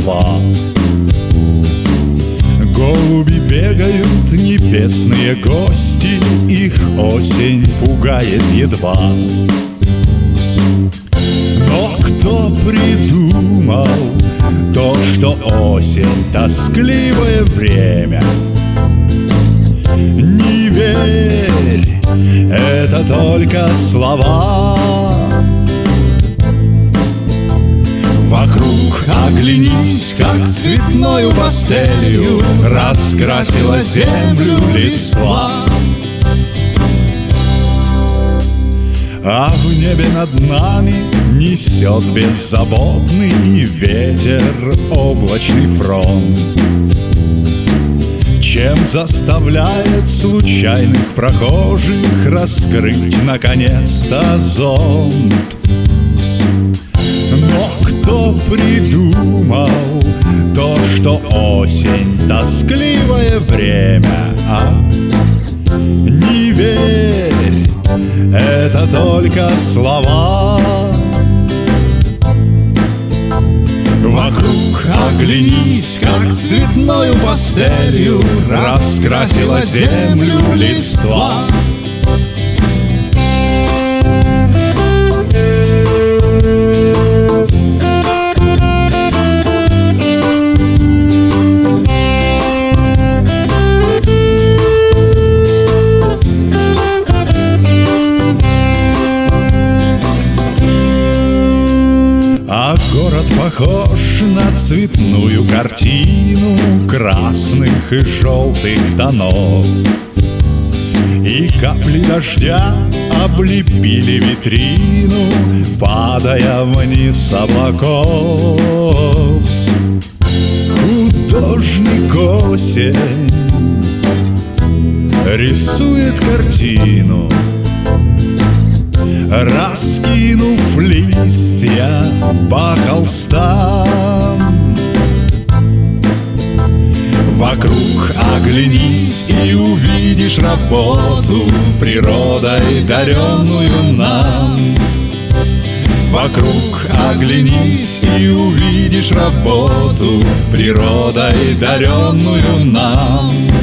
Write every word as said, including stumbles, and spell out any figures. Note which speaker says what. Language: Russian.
Speaker 1: листва. Голуби бегают, небесные гости, их осень пугает едва. Но кто придумал то, что осень — тоскливое время? Не верь, это только слова. Вокруг оглянись, как цветною пастелью раскрасила землю листва. А в небе над нами несет беззаботный ветер облачный фронт, чем заставляет случайных прохожих раскрыть наконец-то зонт. Но кто придумал то, что осень — тоскливое время, а? Не верь, это только слова. Вокруг оглянись, как цветною пастелью раскрасила землю листва. А город похож на цветную картину красных и желтых тонов, и капли дождя облепили витрину, падая вниз с облаков. Художник осень рисует картину, раскинув листья по холстам. Вокруг оглянись и увидишь работу природой даренную нам. Вокруг оглянись и увидишь работу природой даренную нам.